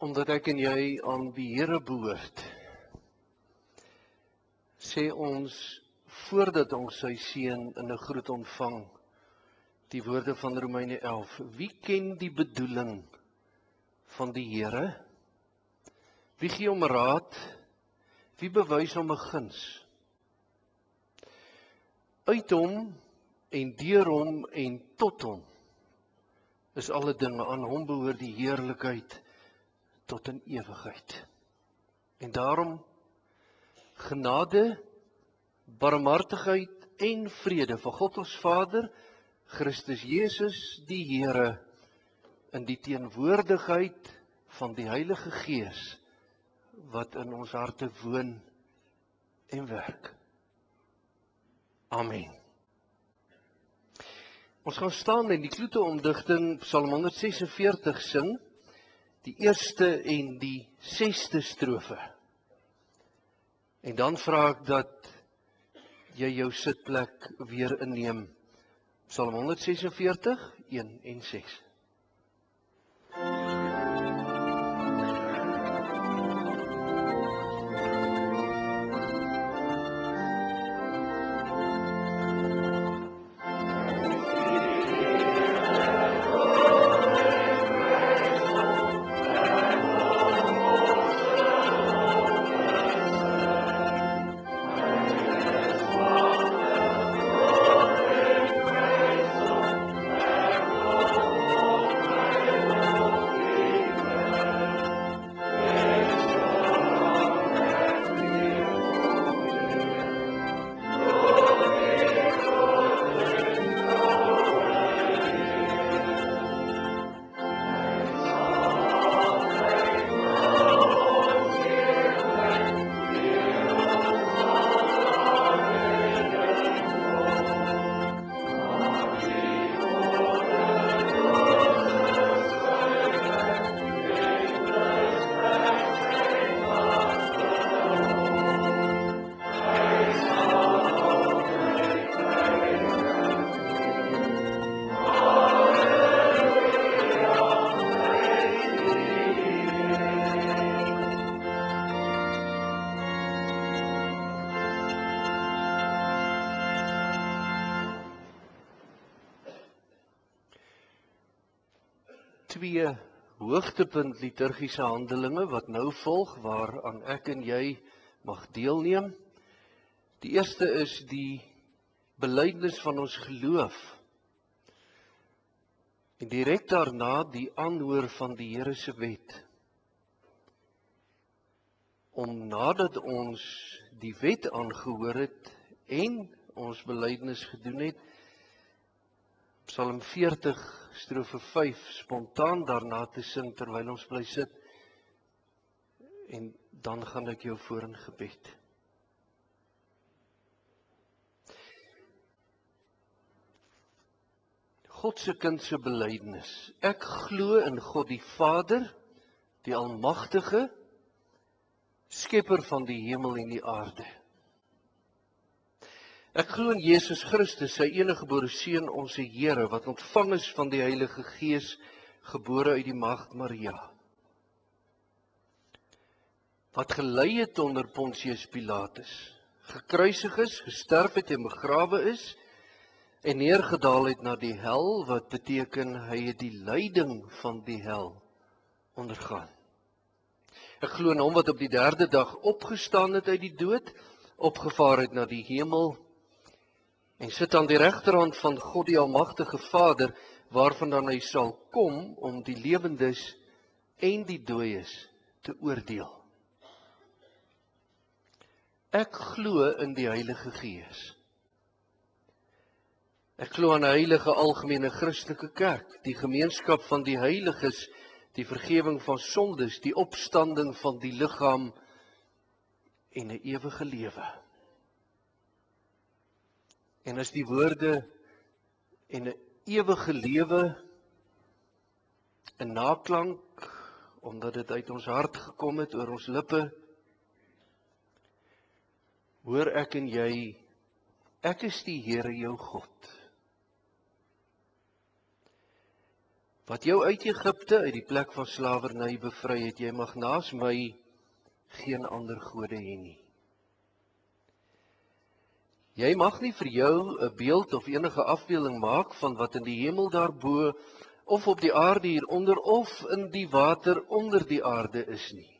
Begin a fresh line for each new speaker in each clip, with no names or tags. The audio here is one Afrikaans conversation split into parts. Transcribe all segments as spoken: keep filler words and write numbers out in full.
Omdat ek en jy aan die Here behoort, sê ons, voordat ons sy seun in 'n groet ontvang, die woorde van Romeine elf, wie ken die bedoeling van die Here? Wie gee hom raad? Wie bewys hom 'n guns? Uit hom en deur hom en tot hom is alle dinge, aan hom behoort die heerlikheid tot in ewigheid. En daarom genade, barmhartigheid en vrede van God ons Vader, Christus Jesus die Here, in die teenwoordigheid van die Heilige Gees, wat in ons harte woon en werk. Amen. Ons gaan staan en die kloeteomdigting Psalm honderd ses en veertig sing, die eerste en die sesde strofe. En dan vra ek dat jy jou sitplek weer inneem. Psalm honderd ses en veertig, een en ses. Twee hoogtepunt liturgiese handelinge wat nou volg, waaraan ek en jy mag deelneem. Die eerste is die belydenis van ons geloof. En direk daarna die aanhoor van die Here se wet. Om nadat ons die wet aangehoor het en ons belydenis gedoen het, Psalm veertig, strofe vyf, spontaan daarna te sing terwyl ons bly sit. En dan gaan ek jou voor in gebed. God se kind se belydenis. Ek glo in God die Vader, die Almagtige, Skepper van die hemel en die aarde. Ek glo in Jesus Christus, sy eniggebore Seun, ons Here, wat ontvang is van die Heilige Gees, gebore uit die Maagd Maria. Wat gelei het onder Pontius Pilatus, gekruisig is, gesterf het en begrawe is, en neergedaal het na die hel, wat beteken hy het die lyding van die hel ondergaan. Ek glo in hom wat op die derde dag opgestaan het uit die dood, opgevaar het na die hemel, en sit aan die regterhand van God die Almagtige Vader, waarvandaan hy sal kom om die lewendes en die dooies te oordeel. Ek glo in die Heilige Gees. Ek glo aan 'n heilige algemene Christelike kerk, die gemeenskap van die heiliges, die vergewing van sondes, die opstanding van die liggaam en 'n ewige lewe. En as die woorde en 'n ewige lewe 'n naklank, omdat dit uit ons hart gekom het, oor ons lippe, hoor ek en jy, ek is die Here jou God. wat jou uit Egipte, uit die plek van slawerny bevry het, jy mag naas my geen ander gode hê nie. Jy mag nie vir jou 'n beeld of enige afbeelding maak van wat in die hemel daarbo, of op die aarde hieronder, of in die water onder die aarde is nie.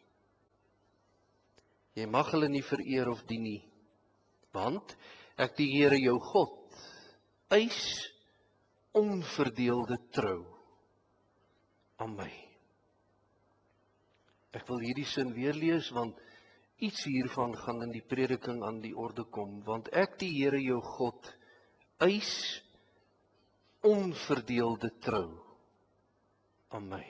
Jy mag hulle nie vereer of dien nie, want ek die Here jou God eis onverdeelde trou aan my. Ek wil hierdie sin weer lees, want iets hiervan gaan in die prediking aan die orde kom, want ek die Here jou God eis onverdeelde trou aan my.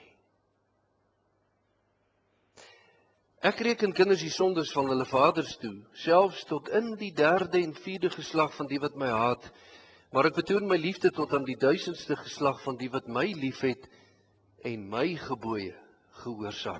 Ek reken kinders die sondes van hulle vaders toe, selfs tot in die derde en vierde geslag van die wat my haat, maar ek betoon my liefde tot aan die duisendste geslag van die wat my liefhet en my gebooie gehoorsaam.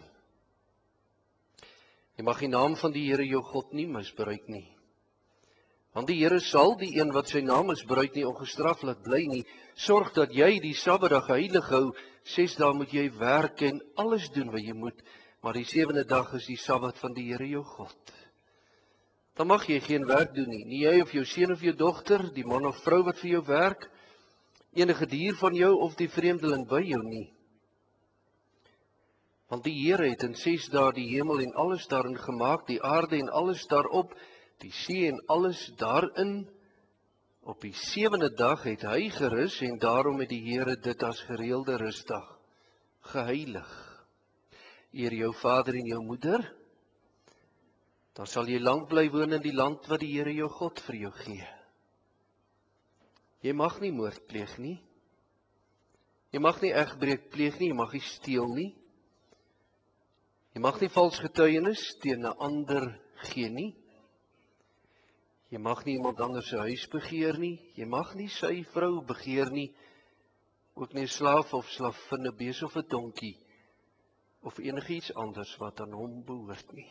Jy mag die naam van die Here jou God nie misbruik nie. Want die Here sal die een wat sy naam misbruik nie ongestraf laat bly nie. Sorg dat jy die Sabbatdag heilig hou. Ses dae moet jy werk en alles doen wat jy moet, maar die sewende dag is die Sabbat van die Here jou God. Dan mag jy geen werk doen nie, nie jy of jou seun of jou dogter, die man of vrou wat vir jou werk, enige dier van jou of die vreemdeling by jou nie. Want die Here het in ses dae die hemel en alles daarin gemaak, die aarde en alles daarop, die see en alles daarin. Op die sewende dag het hy gerus en daarom het die Here dit as gereelde rusdag geheilig. Eer jou vader en jou moeder, dan sal jy lank bly woon in die land wat die Here jou God vir jou gee. Jy mag nie moord pleeg nie. Jy mag nie egbreek pleeg nie, jy mag nie steel nie. Jy mag nie vals getuienis teen 'n ander gee nie. Jy mag nie iemand anders se huis begeer nie. Jy mag nie sy vrou begeer nie. Ook nie 'n slaaf of slaafin, 'n bees of 'n donkie of enigiets anders wat aan hom behoort nie.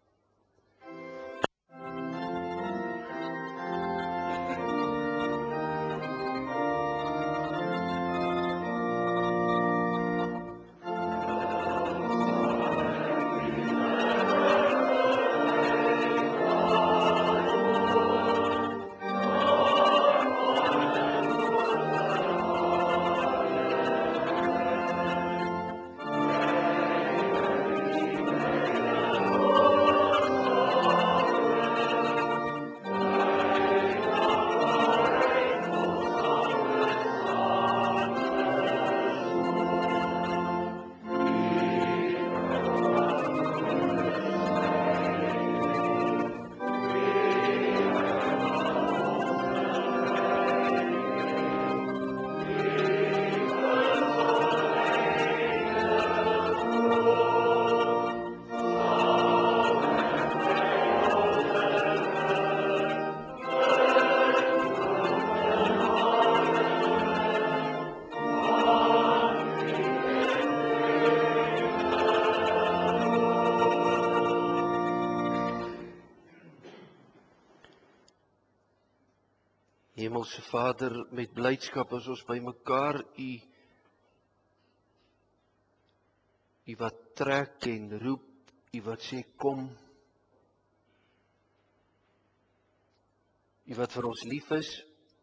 Hemelse Vader, met blydskap as ons by mekaar U, U wat trek en roep, U wat sê kom, U wat vir ons lief is,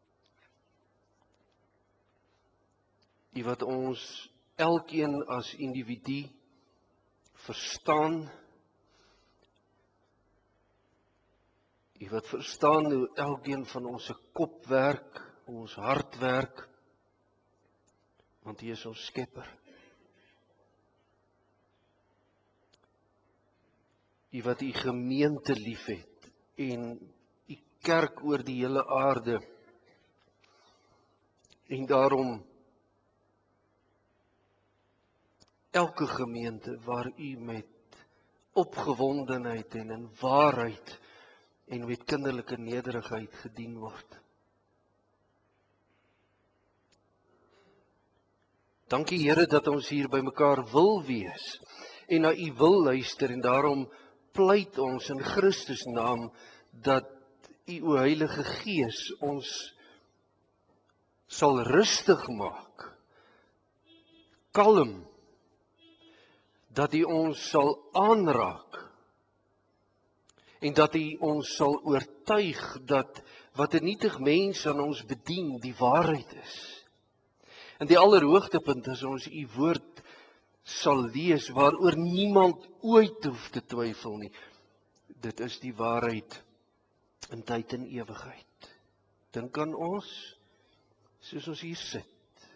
U wat ons elkeen as individu verstaan, U wat verstaan hoe elkeen van ons se kop werk, ons hart werk, want U is ons skepper. U wat U gemeente liefhet en U kerk oor die hele aarde. En daarom elke gemeente waar U met opgewondenheid en in waarheid en met kinderlike nederigheid gedien word. Dankie Here dat ons hier by mekaar wil wees en na U wil luister, en daarom pleit ons in Christus naam dat U, o Heilige Gees, ons sal rustig maak kalm, dat hy ons sal aanraak en dat hy ons sal oortuig dat wat 'n nietig mens aan ons bedien die waarheid is. En die allerhoogtepunt is ons u woord sal lees waaroor niemand ooit hoef te twyfel nie. Dit is die waarheid in tyd en ewigheid. Dink aan ons, soos ons hier sit.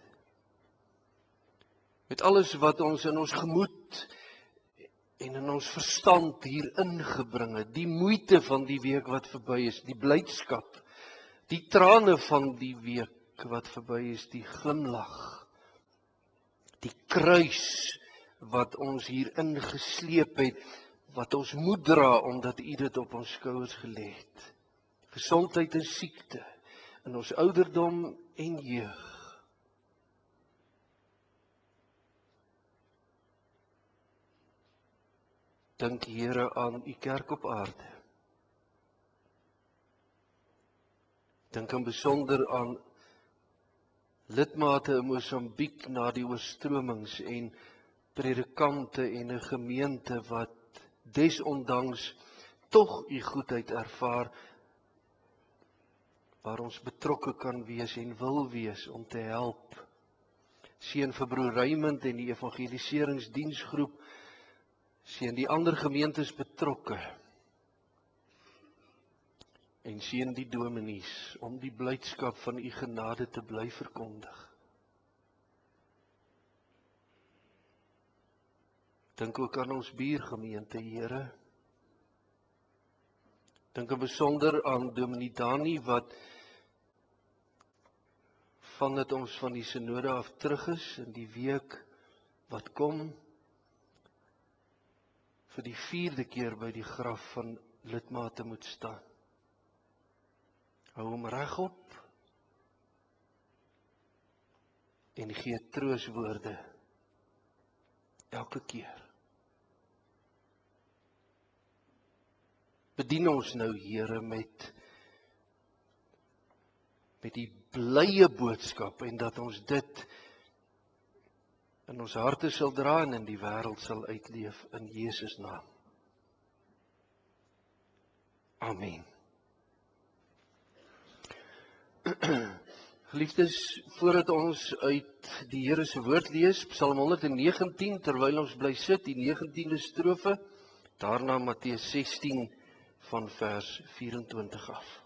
Met alles wat ons in ons gemoed en in ons verstand hier ingebring het, die moeite van die week wat verby is, die blydskap, die trane van die week wat verby is, die glimlag, die kruis wat ons hier ingesleep het, wat ons moet dra omdat u dit op ons skouers gelê het. Gesondheid en siekte in ons ouderdom en jeug. Dink Here aan u kerk op aarde. Dink in besonder aan lidmate in Mosambiek na die oorstromings en predikante en 'n gemeente wat desondanks tog u goedheid ervaar, waar ons betrokke kan wees en wil wees om te help. Seën vir broer Raymond en die evangeliseringsdiensgroep, seën die ander gemeentes betrokke, en seën die dominees om die blydskap van u genade te bly verkondig. Dink ook aan ons buurgemeente, Here. Dink in besonder aan Dominee Dani wat vandat ons van die synode af terug is in die week wat kom, vir die vierde keer by die graf van lidmate moet staan. Hou hom regop en gee troostwoorde elke keer. Bedien ons nou, Here, met met die blye boodskap en dat ons dit in ons harte sal dra en in die wêreld sal uitleef in Jesus naam. Amen. Geliefdes, voordat ons uit die Here se woord lees, Psalm honderd negentien, terwyl ons bly sit, die negentiende strofe, daarna Matteus sestien van vers vyf-en-twintig af.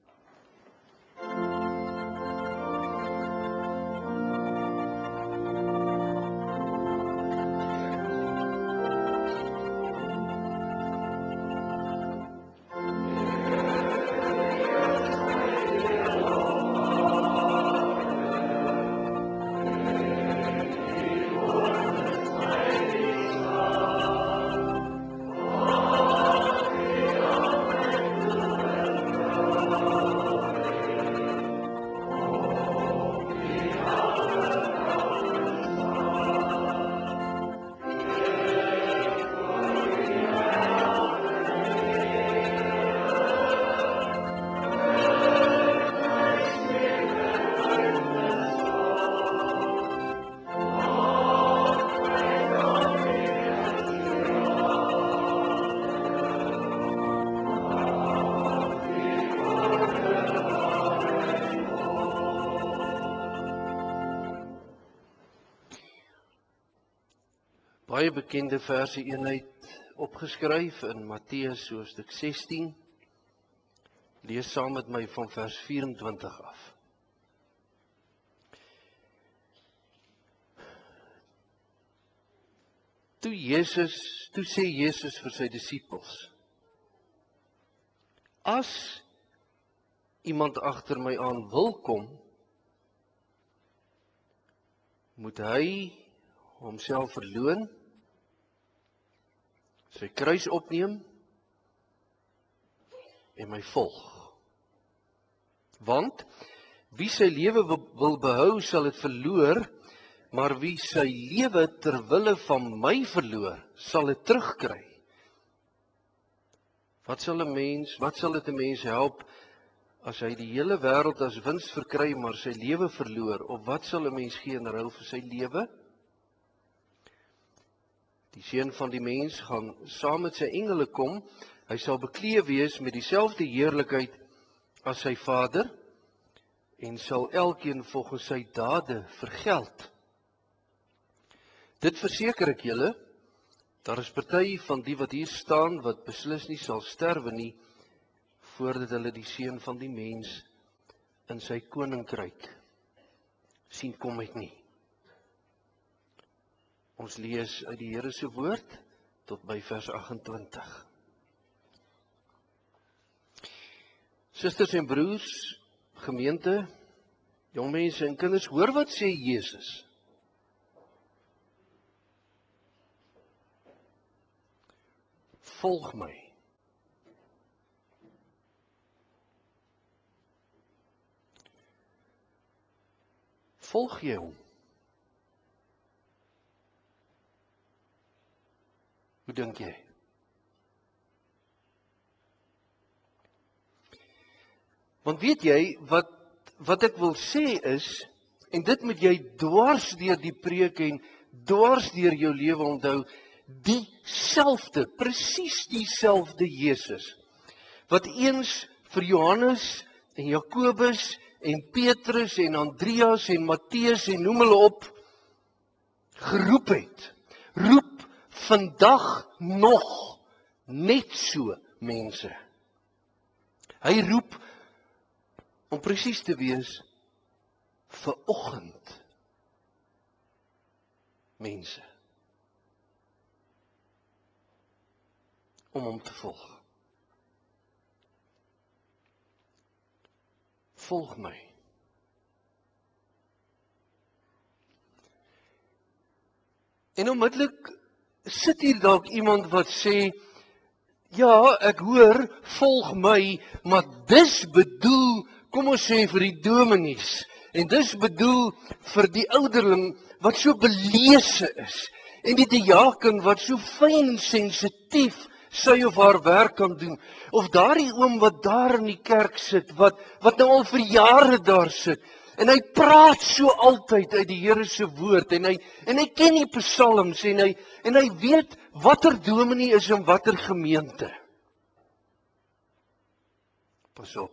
Baie bekende verse eenheid opgeskryf in Matteus hoofstuk sestien. Lees saam met my van vers vyf-en-twintig af. Toe Jesus, toe sê Jesus vir sy disippels: As iemand agter my aan wil kom, moet hy homself verloon, sy kruis opneem en my volg. Want wie sy lewe wil behou, sal dit verloor, maar wie sy lewe ter wille van my verloor, sal dit terugkry. Wat sal 'n mens, wat sal dit 'n mens help as hy die hele wêreld as wins verkry, maar sy lewe verloor? Of wat sal 'n mens gee in ruil vir sy lewe? Die Seun van die mens gaan saam met sy engele kom. Hy sal bekleed wees met dieselfde heerlikheid as sy Vader en sal elkeen volgens sy dade vergeld. Dit verseker ek julle, daar is party van die wat hier staan wat beslis nie sal sterwe nie voordat hulle die Seun van die mens in sy koninkryk sien kom het nie. Ons lees uit die Here se woord tot by vers agt-en-twintig. Susters en broers, gemeente, jong mense en kinders, hoor wat sê Jesus. Volg my. Volg jy hom? Hoe dink jy? Want weet jy, wat, wat ek wil sê is, en dit moet jy dwars deur die preek en dwars deur jou lewe onthou, dieselfde, presies dieselfde Jesus, wat eens vir Johannes en Jakobus en Petrus en Andreas en Matteus en noem hulle op, geroep het, roep vandag nog net so mense. Hy roep om presies te wees vir oggend mense om hom te volg. Volg my. En onmiddellik sit hier dalk iemand wat sê, ja, ek hoor, volg my, maar dis bedoel, kom ons sê vir die dominees, en dis bedoel vir die ouderling wat so belese is, en die diaken wat so fyn sensitief sy of haar werk kan doen, of daardie oom wat daar in die kerk sit, wat, wat nou al vir jare daar sit, en hy praat so altyd uit die Here se woord, en hy, en hy ken die psalms, en hy, en hy weet watter dominee is in watter gemeente. Pas op.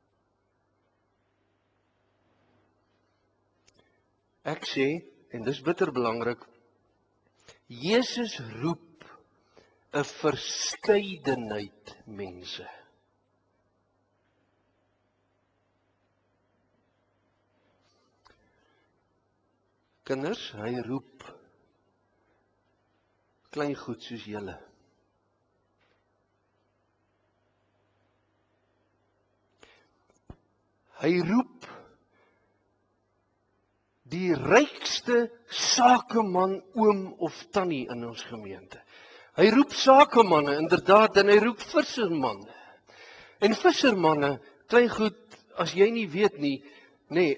Ek sê, en dis bitter belangrik, Jesus roep 'n verskeidenheid mense. Kinders, hy roep klein goed soos julle. Hy roep die rykste sakeman, oom of tannie in ons gemeente. Hy roep sakemanne, inderdaad, en hy roep vissermanne. En vissermanne, klein goed, as jy nie weet nie, nee,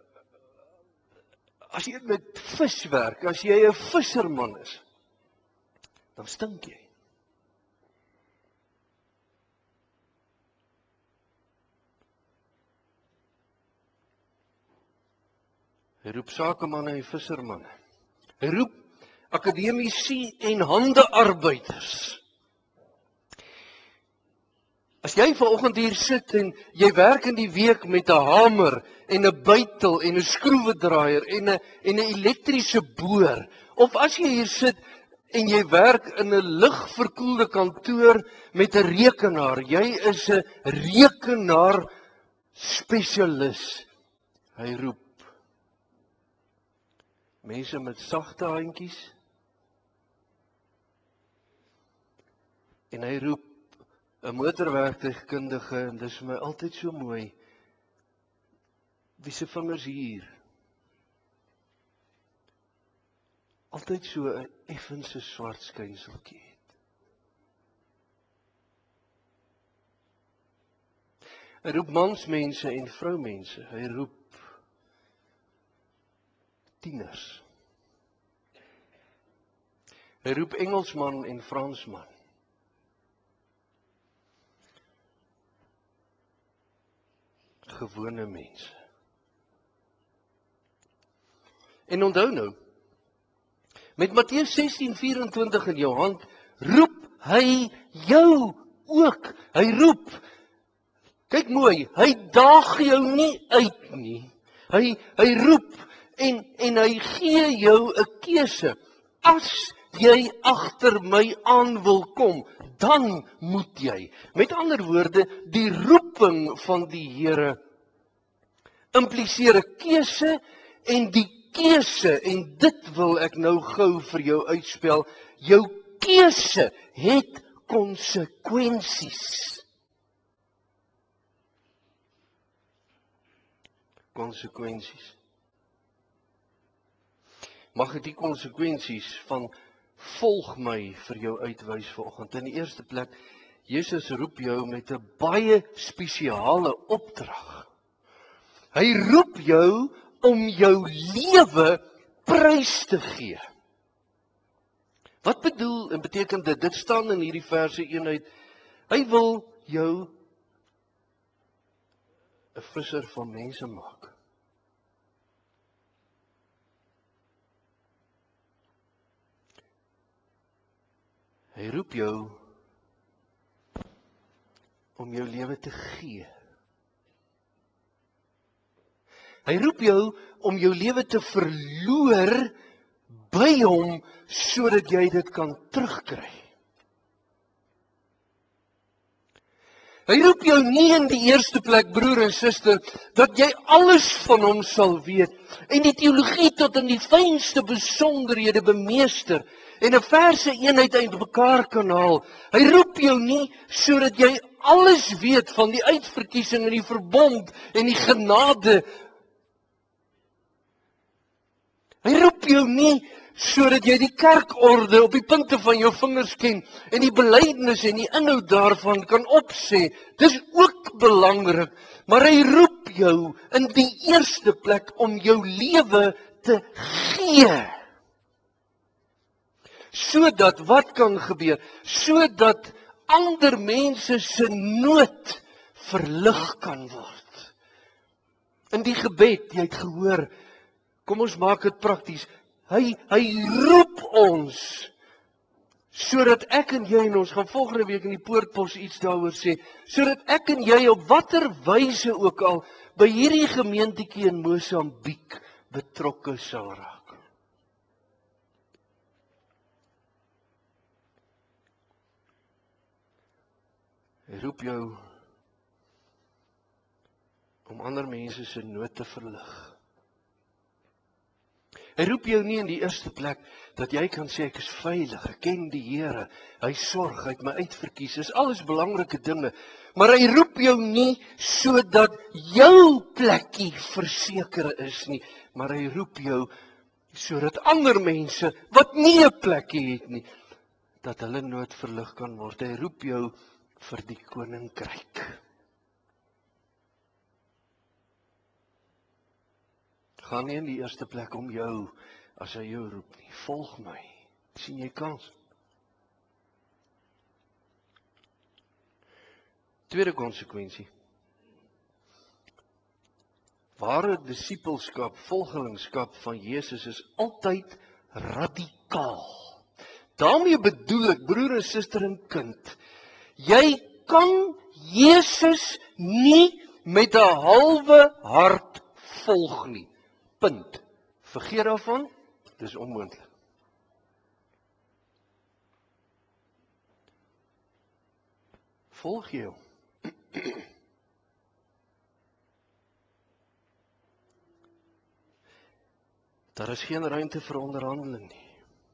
as jy met vis werk, as jy 'n visserman is, dan stink jy. Hy roep sakemanne en vissermanne. Hy roep akademici en handearbeiders. As jy vanoggend hier sit en jy werk in die week met 'n hamer en 'n bytel en 'n skroewedraaier en 'n en 'n elektriese boor, of as jy hier sit en jy werk in 'n ligverkoelde kantoor met 'n rekenaar, jy is 'n rekenaar spesialis. Hy roep mense met sagte handjies, en hy roep 'n motorwerktuigkundige, en dis vir my altyd so mooi, wie se vingers hier, altyd so 'n effense swart skynseltjie het. Hy roep mansmense en vroumense, hy roep tieners. Hy roep Engelsman en Fransman. Gewone mense. En onthou nou, Met Matteus sestien vyf-en-twintig in jou hand, roep hy jou ook. Hy roep, kyk mooi, hy daag jou nie uit nie. Hy, hy roep en, en hy gee jou 'n keuse. As jy agter my aan wil kom, dan moet jy. Met ander woorde, die roeping van die Here impliseer 'n keuse en die keuse, en dit wil ek nou gou vir jou uitspel, jou keuse het konsekwensies. Konsekwensies. Mag ek die konsekwensies van volg my vir jou uitwys vanoggend. In die eerste plek, Jesus roep jou met 'n baie spesiale opdrag. Hy roep jou om jou lewe prys te gee. Wat bedoel en beteken dit? Dit staan in hierdie verse een uit. Hy wil jou 'n visser van mense maak. Hy roep jou om jou lewe te gee. Hy roep jou om jou lewe te verloor by hom sodat jy dit kan terugkry. Hy roep jou nie in die eerste plek, broer en suster, dat jy alles van hom sal weet en die teologie tot in die fynste besonderhede bemeester en 'n verse eenheid uit mekaar kan haal. Hy roep jou nie sodat jy alles weet van die uitverkiesing en die verbond en die genade. Hy roep jou nie sodat jy die kerkorde op die punte van jou vingers ken en die belydenis en die inhoud daarvan kan opsê. Dis ook belangrik, maar hy roep jou in die eerste plek om jou lewe te gee. Sodat wat kan gebeur? Sodat ander mense se nood verlig kan word. In die gebed, jy het gehoor, kom ons maak dit prakties. Hy, hy roep ons, sodat ek en jy, en ons gaan volgende week in die Poortpos iets daaroor sê, sodat ek en jy op watter wyse ook al by hierdie gemeentetjie in Mosambiek betrokke sal raak. Hy roep jou om ander mense se nood te verlig. Hy roep jou nie in die eerste plek dat jy kan sê ek is veilig, ek ken die Here, hy sorg, hy het my uitverkies. Dis alles belangrike dinge, maar hy roep jou nie sodat jou plekkie verseker is nie, maar hy roep jou sodat ander mense wat nie 'n plekkie het nie, dat hulle nood verlig kan word. Hy roep jou vir die koninkryk. Gaan nie in die eerste plek om jou, as hy jou roep nie. Volg my. Sien jy kans? Tweede konsekwensie. Ware disippelskap, volgelingskap van Jesus is altyd radikaal. Daarmee bedoel ek, broer en suster en kind, jy kan Jesus nie met 'n halwe hart volg nie. Punt. Vergeet daarvan, dis onmoontlik. Volg jy hom? Daar is geen ruimte vir onderhandeling nie.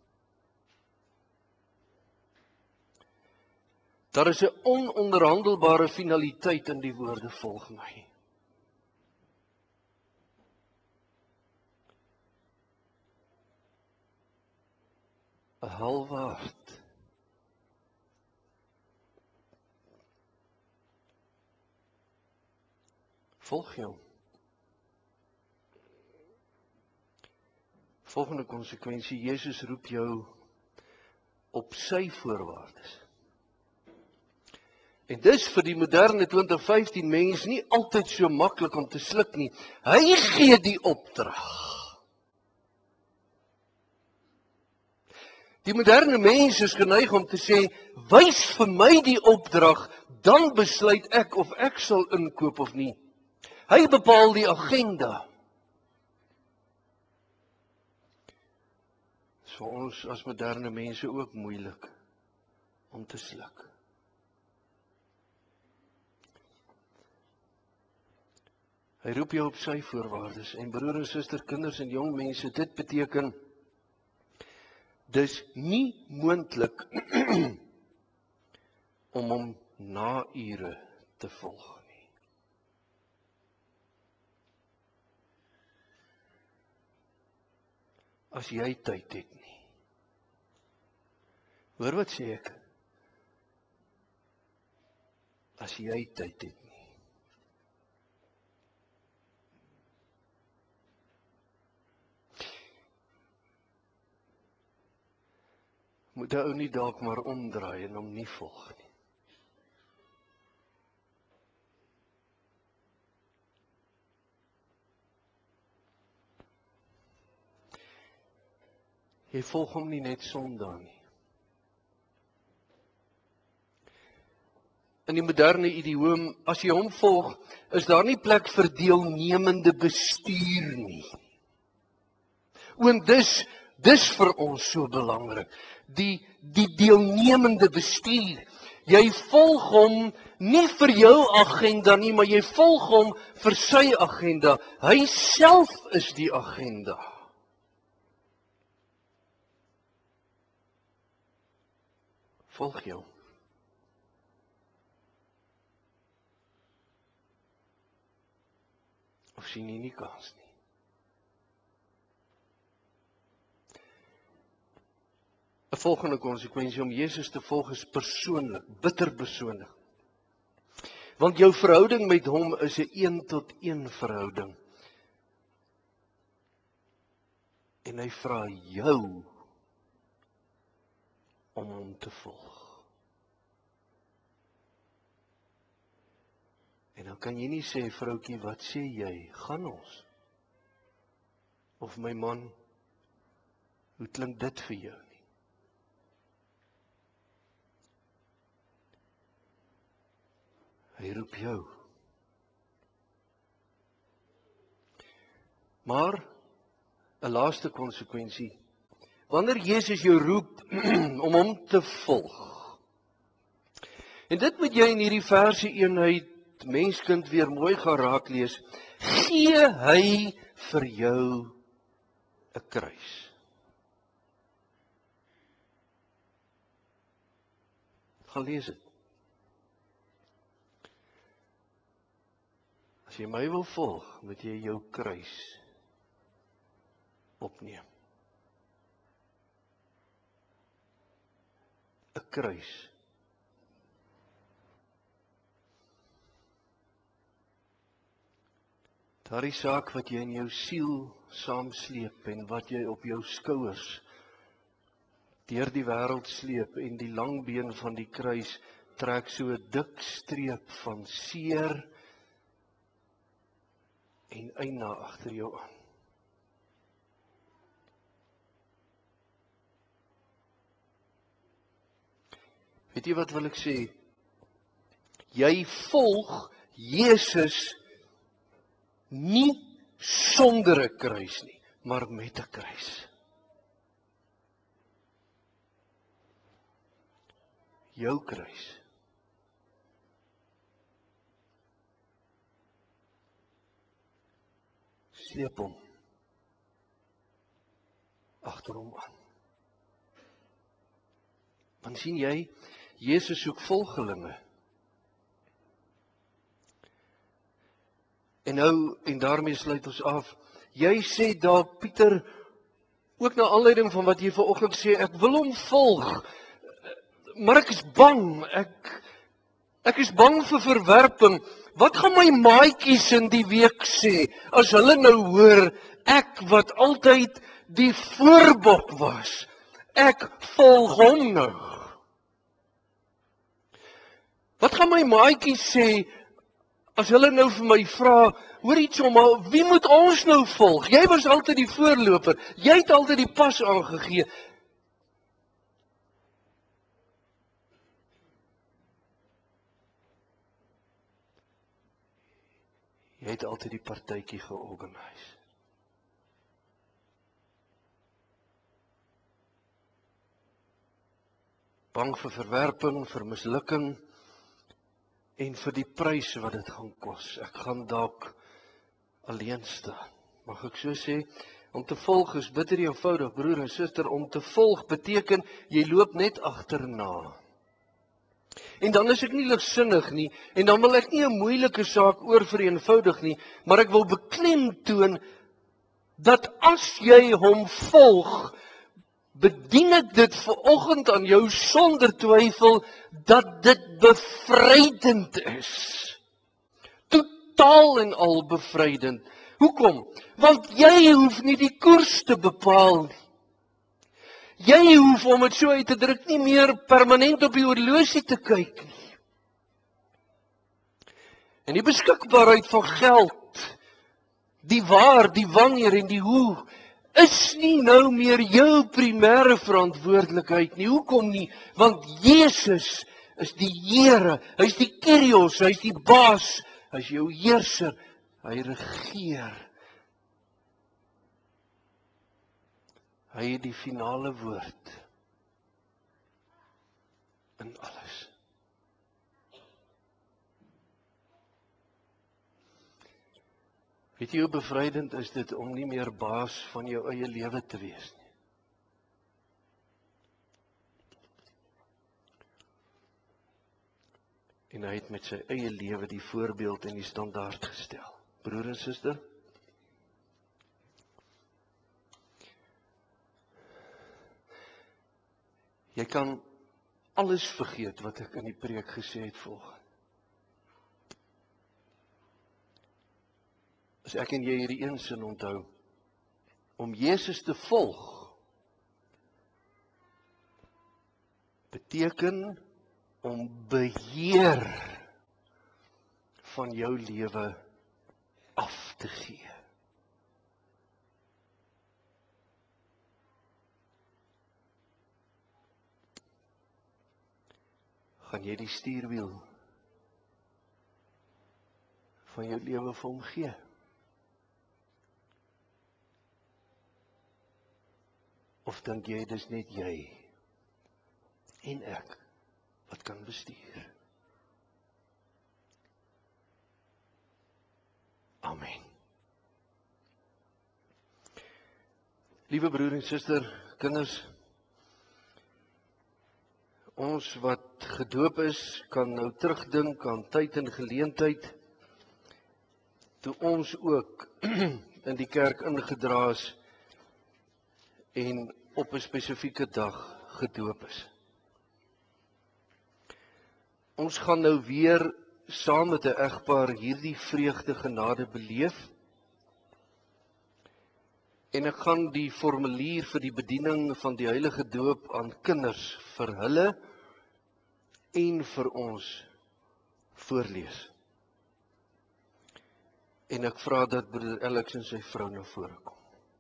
Daar is 'n ononderhandelbare finaliteit in die woorde volg my. 'n halwe hart. Volg jou. Volgende konsekwensie, Jesus roep jou op sy voorwaardes. En dis vir die moderne twintig vyftien mens nie altyd so maklik om te sluk nie. Hy gee die opdrag. Die moderne mens is geneig om te sê, wys vir my die opdrag, dan besluit ek of ek sal inkoop of nie. Hy bepaal die agenda. Dit is vir ons as moderne mense ook moeilik om te sluk. Hy roep jou op sy voorwaardes en broer en suster, kinders en jong mense, dit beteken dis nie moontlik om hom na ure te volg nie. As jy tyd het nie. Hoor wat sê ek? As jy tyd het nie. Moet hy ou nie dalk maar omdraai en hom nie volg nie. Jy volg hom nie net Sondag nie. In die moderne idioom, as jy hom volg, is daar nie plek vir deelnemende bestuur nie. Want dis dis vir ons so belangrik. Die die deelnemende bestuur. Jy volg hom nie vir jou agenda nie, maar jy volg hom vir sy agenda. Hy self is die agenda. Volg jou. Of sien jy nie kans nie? Die volgende konsekwensie om Jesus te volg is persoonlik, bitter persoonlik. Want jou verhouding met hom is 'n een tot een verhouding. En hy vra jou om hom te volg. En dan kan jy nie sê, vroutjie, wat sê jy? Gaan ons? Of my man, hoe klink dit vir jou nie? Hy roep jou. Maar 'n laaste konsekwensie. Wanneer Jesus jou roep om hom te volg. En dit moet jy in hierdie verse eenheid menskind weer mooi gaan raak lees. Gee hy vir jou 'n kruis. Gaan lees dit. As jy my wil volg, moet jy jou kruis opneem. 'n Kruis. Daardie saak wat jy in jou siel saamsleep en wat jy op jou skouers deur die wêreld sleep en die lang been van die kruis trek so 'n dik streep van seer en eina agter jou aan. Weet jy wat wil ek sê? Jy volg Jesus nie sonder 'n kruis nie, maar met 'n kruis. Jou kruis. Sleep hom agter hom aan. Want sien jy, Jesus soek volgelinge. En nou, en daarmee sluit ons af. Jy sê dalk, Pieter, ook na aanleiding van wat jy vanoggend sê, ek wil hom volg, maar ek is bang, ek ek is bang vir verwerping. Wat gaan my maatjies in die week sê, as hulle nou hoor, ek wat altyd die voorbok was, ek volg hom nou. Wat gaan my maatjies sê, as hulle nou vir my vra, hoor iets om, maar wie moet ons nou volg? Jy was altyd die voorloper, jy het altyd die pas aangegee. Jy het altyd die partytjie georganiseer. Bang vir verwerping, vir mislukking en vir die prys wat dit gaan kos. Ek gaan dalk alleen staan. Mag ek so sê, om te volg is bitter eenvoudig, broer en suster, om te volg beteken, jy loop net agterna. En dan is ek nie ligsinnig nie, en dan wil ek nie 'n moeilike saak oorvereenvoudig nie, maar ek wil beklemtoon, dat as jy hom volg, bedien ek dit vanoggend aan jou sonder twyfel, dat dit bevrydend is. Totaal en al bevrydend. Hoekom? Want jy hoef nie die koers te bepaal nie. Jy hoef, om het so uit te druk, nie meer permanent op die horlosie te kyk nie. En die beskikbaarheid van geld, die waar, die wanneer en die hoe, is nie nou meer jou primêre verantwoordelikheid nie. Hoekom nie? Want Jesus is die Here, hy is die Kyrios, hy is die baas, hy is jou heerser, hy regeer. Hy het die finale woord in alles. Weet jy hoe bevrydend is dit om nie meer baas van jou eie lewe te wees nie? En hy het met sy eie lewe die voorbeeld en die standaard gestel. Broer en suster, jy kan alles vergeet wat ek in die preek gesê het volgens. As ek en jy hierdie een sin onthou, om Jesus te volg, beteken om beheer van jou lewe af te gee. Gaan jy die stuurwiel van jou lewe vir hom gee? Of dink jy dis net jy en ek wat kan bestuur? Amen. Liewe broer en suster, kinders, ons wat gedoop is, kan nou terugdink aan tyd en geleentheid, toe ons ook in die kerk ingedra is, en op 'n spesifieke dag gedoop is. Ons gaan nou weer saam met 'n egpaar hierdie vreugde genade beleef. En ek gaan die formulier vir die bediening van die heilige doop aan kinders vir hulle en vir ons voorlees. En ek vra dat broeder Alex en sy vrou na vore kom.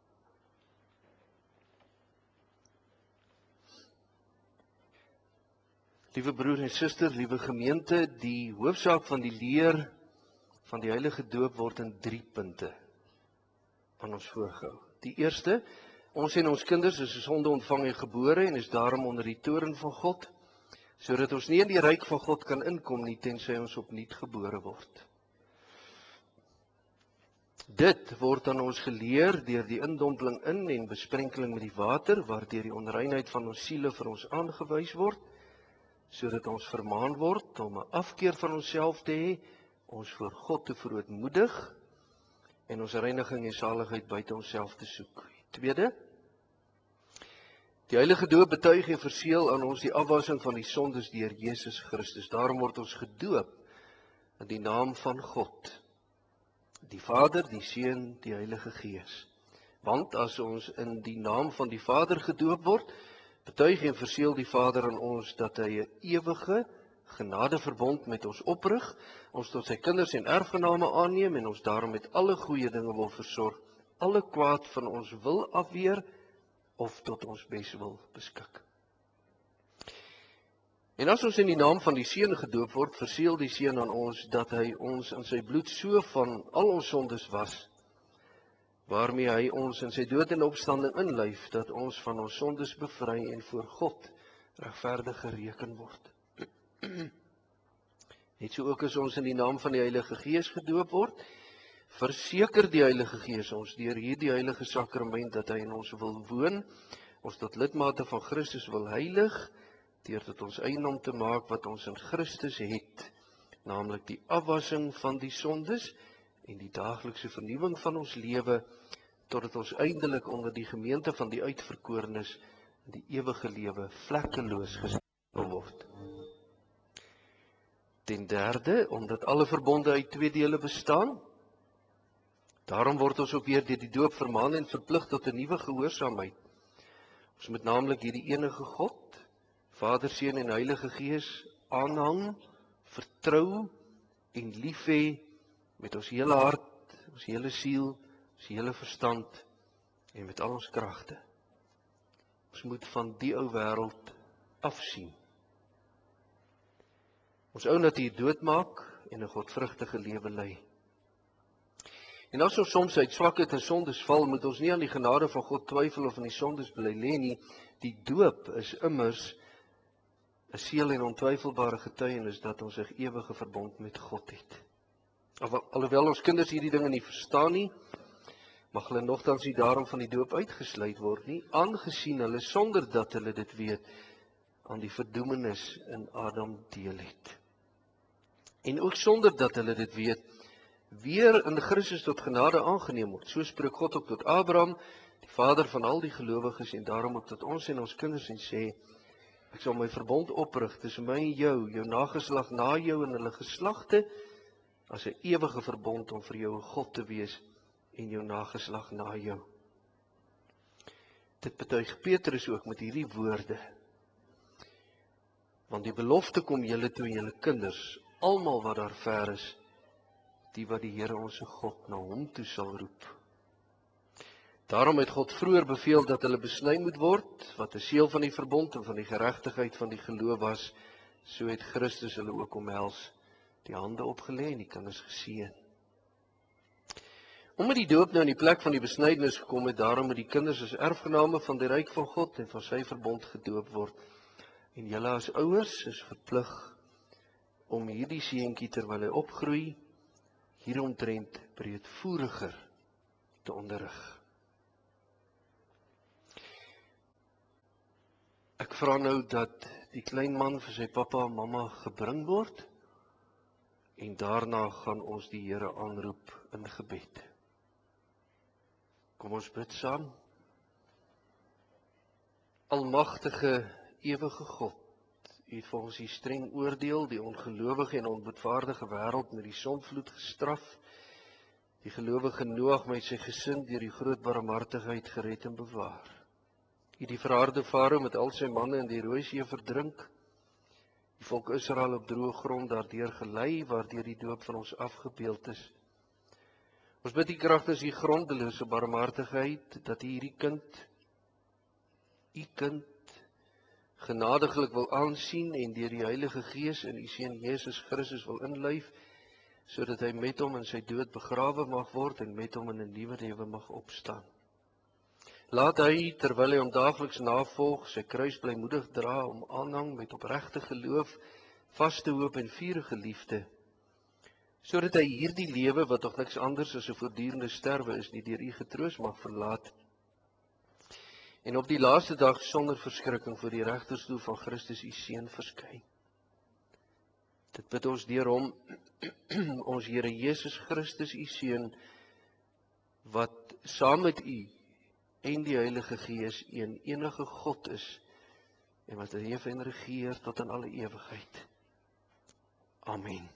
Liewe broer en suster, liewe gemeente, die hoofsaak van die leer van die heilige doop word in drie punte aan ons voorgehou. Die eerste, ons en ons kinders is sonde ontvang en gebore en is daarom onder die toorn van God, sodat ons nie in die ryk van God kan inkom nie, tensy ons opnuut gebore word. Dit word aan ons geleer deur die indompeling in en besprenkeling met die water, waardeur die onreinheid van ons siele vir ons aangewys word, sodat ons vermaan word om 'n afkeer van onsself te hê, ons voor God te verootmoedig en ons reiniging en saligheid buite onsself te soek. Tweede, die heilige doop betuig en verseël aan ons die afwassing van die sondes deur Jesus Christus. Daarom word ons gedoop in die naam van God, die Vader, die Seun, die Heilige Gees. Want as ons in die naam van die Vader gedoop word, betuig en verseël die Vader aan ons dat hy 'n ewige genadeverbond met ons oprig, ons tot sy kinders en erfgename aanneem en ons daarom met alle goeie dinge wil versorg, alle kwaad van ons wil afweer of tot ons bes wil beskik. En as ons in die naam van die Seun gedoop word, verseël die Seun aan ons dat hy ons in sy bloed so van al ons sondes was, waarmee hy ons in sy dood en opstanding inlyf, dat ons van ons sondes bevry en voor God regverdig gereken word. Net so ook as ons in die naam van die Heilige Gees gedoop word, verseker die Heilige Gees ons deur hierdie heilige sakrament dat hy in ons wil woon, ons tot lidmate van Christus wil heilig, deur tot ons eiendom te maak wat ons in Christus het, naamlik die afwassing van die sondes en die daaglikse vernuwing van ons lewe, totdat ons eindelik onder die gemeente van die uitverkorenes in die ewige lewe vlekkeloos gestel word. Ten derde, omdat alle verbonde uit twee dele bestaan, daarom word ons ook weer deur die doop vermaan en verplig tot 'n nuwe gehoorsaamheid. Ons moet naamlik hierdie enige God, Vader, Seun en Heilige Gees aanhang, vertrou en lief hê met ons hele hart, ons hele siel, ons hele verstand en met al ons kragte. Ons moet van die ou wêreld afsien. Ons ou natuur doodmaak en 'n godvrugtige lewe lei. En as ons soms uit swakheid en sondes val, moet ons nie aan die genade van God twyfel of in die sondes bly lê nie. Die doop is immers 'n seël en ontwyfelbare getuienis dat ons 'n ewige verbond met God het. Alhoewel ons kinders hierdie dinge nie verstaan nie, mag hulle nogtans nie daarom van die doop uitgesluit word nie, aangesien hulle sonder dat hulle dit weet, aan die verdoemenis in Adam deel het. En ook sonder dat hulle dit weet, weer in Christus tot genade aangeneem word. So spreek God ook tot Abraham, die vader van al die gelowiges, en daarom ook tot ons en ons kinders en sê, ek sal my verbond oprig tussen my en jou, jou nageslag na jou en hulle geslagte, as 'n ewige verbond om vir jou 'n God te wees en jou nageslag na jou. Dit betuig Petrus ook met hierdie woorde. Want die belofte kom julle toe, julle kinders, almal wat daar ver is, die wat die Here onse God na hom toe sal roep. Daarom het God vroeër beveel dat hulle besny moet word, wat 'n seël van die verbond en van die geregtigheid van die geloof was, so het Christus hulle ook omhels, die hande opgelê en die kinders geseën. Omdat die doop nou in die plek van die besnydenis gekom het, daarom moet die kinders as erfgename van die ryk van God en van sy verbond gedoop word. En julle as ouers is verplig om hierdie seentjie terwyl hy opgroei, hieromtrent breedvoeriger te onderrig. Ek vra nou dat die klein man vir sy pappa en mamma gebring word, en daarna gaan ons die Here aanroep in gebed. Kom ons bid saam. Almagtige, ewige God, U het vir ons die streng oordeel, die ongelowige en onboedvaardige wêreld met die sonvloed gestraf, die gelowige Noag met sy gesin deur die groot barmhartigheid gered en bewaar. U het die verharde Farao met al sy manne in die Rooi See verdrink, die volk Israel op droë grond daardeur gelei, waardeur die doop van ons afgebeeld is. Ons bid U kragtens U grondelose barmhartigheid, dat U hierdie kind, U kind, genadiglik wil aansien en deur die Heilige Gees in U Seun Jesus Christus wil inlyf, sodat hy met hom in sy dood begrawe mag word en met hom in 'n nuwe lewe mag opstaan. Laat hy, terwyl hy hom daagliks navolg, sy kruis blymoedig dra om aanhang met opregte geloof, vaste hoop en vurige liefde, sodat hy hierdie lewe, wat nog niks anders as 'n voortdurende sterwe is, nie deur U getroos mag verlaat, en op die laaste dag sonder verskrikking voor die regterstoel van Christus U Seun verskyn. Dit bid ons deur hom, ons Here Jesus Christus U Seun, wat saam met U en die Heilige Gees een enige God is, en wat leef en regeer tot in alle ewigheid. Amen.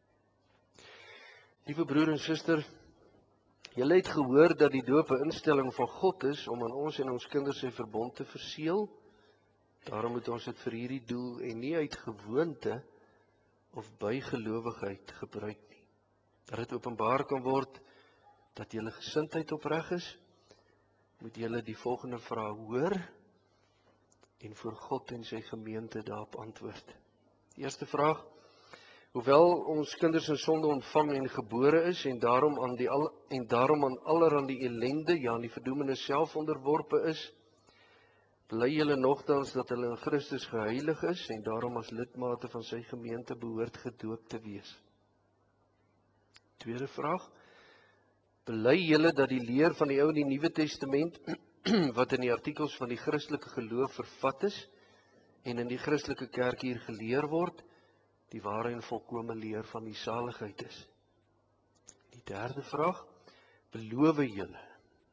Liewe broer en suster, julle het gehoor dat die doop 'n instelling van God is om aan ons en ons kinders sy verbond te verseël. Daarom moet ons dit vir hierdie doel en nie uit gewoonte of bygelowigheid gebruik nie. Dat dit openbaar kan word dat julle gesindheid opreg is, moet julle die volgende vraag hoor en voor God en sy gemeente daarop antwoord. Eerste vraag: hoewel ons kinders in sonde ontvang en gebore is en daarom aan die al en daarom aan allerhande ellende, ja aan die verdoemenis self onderworpe is, bely julle nogtans dat hulle in Christus geheilig is en daarom as lidmate van sy gemeente behoort gedoop te wees. Tweede vraag: bely julle dat die leer van die Ou en die Nuwe Testament wat in die artikels van die Christelike geloof vervat is en in die Christelike kerk hier geleer word, die ware en volkome leer van die saligheid is. Die derde vraag: beloof julle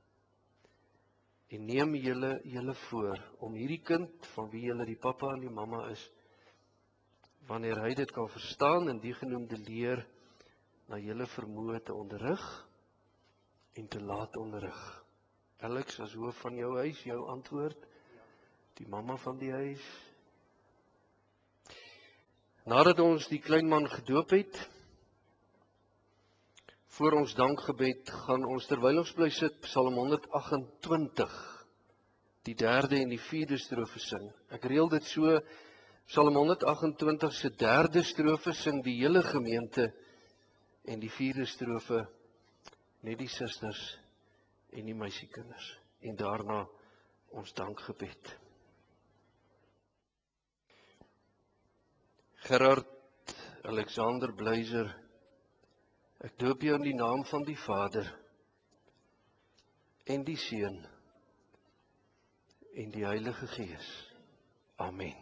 en neem julle julle voor om hierdie kind van wie julle die pappa en die mamma is, wanneer hy dit kan verstaan en die genoemde leer na julle vermoë te onderrig en te laat onderrig. Alex, as hoof van jou huis, jou antwoord, die mamma van die huis. Nadat ons die klein man gedoop het, voor ons dankgebed, gaan ons terwyl ons bly sit, Psalm honderd agt en twintig, die derde en die vierde strofe sing. Ek reël dit so, Psalm honderd agt en twintig se derde strofe sing die hele gemeente en die vierde strofe net die susters en die meisiekinders. En daarna ons dankgebed. Gerard Alexander Blyzer, ek doop jou in die naam van die Vader en die Seun en die Heilige Gees. Amen.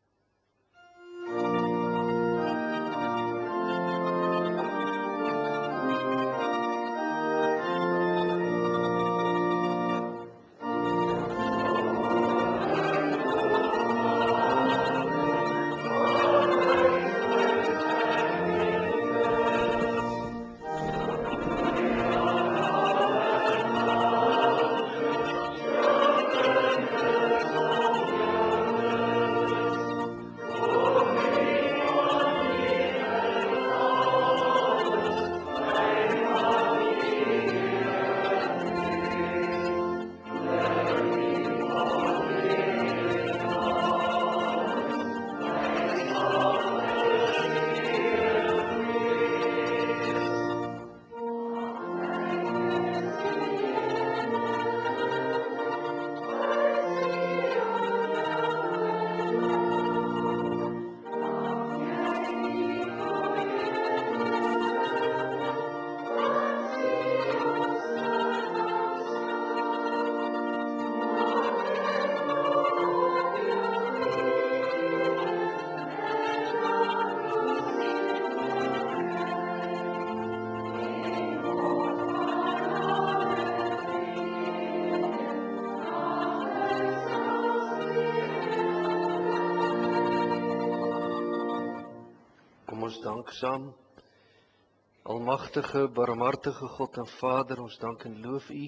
Dank saam. Almagtige, barmhartige God en Vader, ons dank en loof U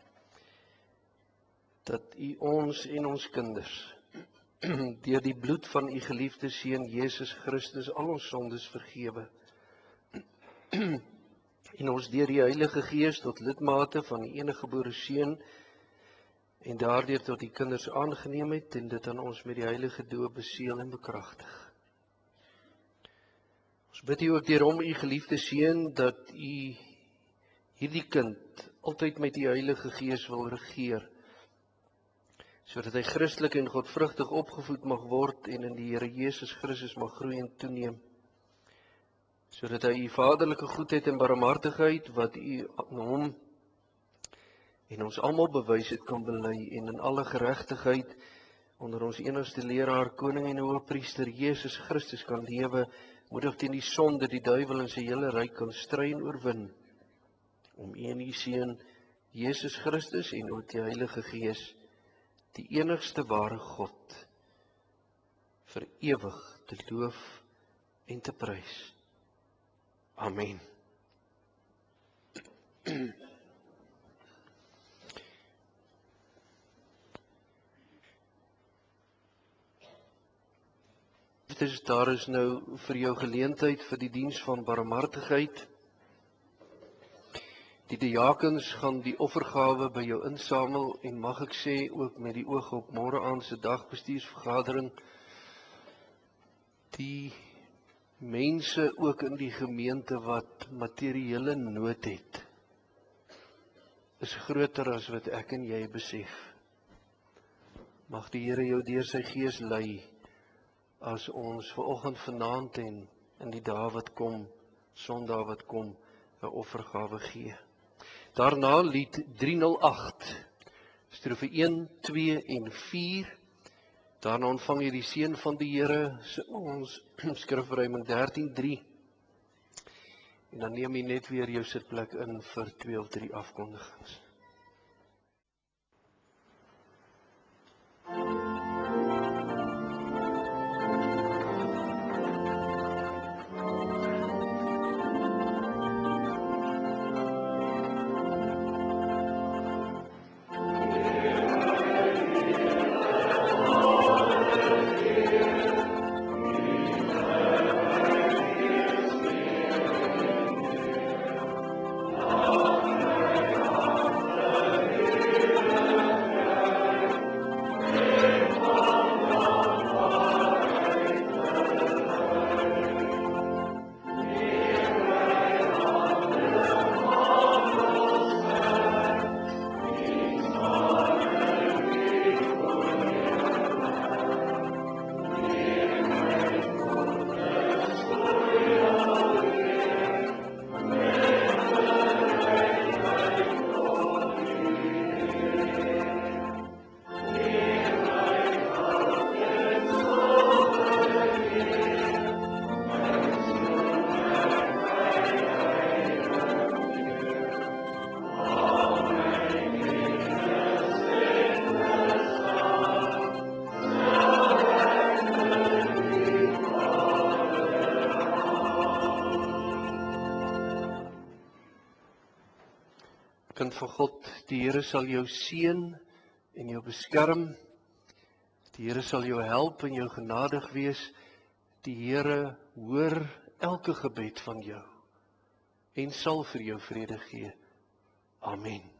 dat U ons en ons kinders deur die bloed van U geliefde Seun Jesus Christus al ons sondes vergewe en ons deur die Heilige Gees tot lidmate van die eniggebore Seun en daardeur tot die kinders aangeneem het en dit aan ons met die heilige doop beseël en bekragtig. Ons bid U ook deur hom, U geliefde Seun, dat U hierdie kind altyd met die Heilige Gees wil regeer, sodat hy Christelik en godvrugtig opgevoed mag word en in die Here Jesus Christus mag groei en toeneem, sodat hy U vaderlike goedheid en barmhartigheid wat U aan hom en ons almal bewys het kan bely en in alle geregtigheid onder ons enigste leraar, koning en hoëpriester Jesus Christus kan lewe, moedig teen die sonde, die duiwel en sy hele ryk kan stry en oorwin, om U en U Seun Jesus Christus en ook die Heilige Gees, die enigste ware God, vir ewig te loof en te prys. Amen. Daar is nou vir jou geleentheid vir die diens van barmhartigheid. Die diakens gaan die offergawe by jou insamel en mag ek sê ook met die oog op môre aand se dagbestuursvergadering, die mense ook in die gemeente wat materiële nood het, is groter as wat ek en jy besef. Mag die Here jou deur sy Gees lei, as ons vanoggend, vanaand en in die dae wat kom, Sondag wat kom, 'n offergawe gee. Daarna lied driehonderd agt, strofe een, twee en vier. Daarna ontvang jy die seën van die Here, ons skrifruiming dertien drie. En dan neem jy net weer jou sitplek in vir twee of drie afkondigings. Kind van God, die Here sal jou seën en jou beskerm. Die Here sal jou help en jou genadig wees. Die Here hoor elke gebed van jou en sal vir jou vrede gee. Amen.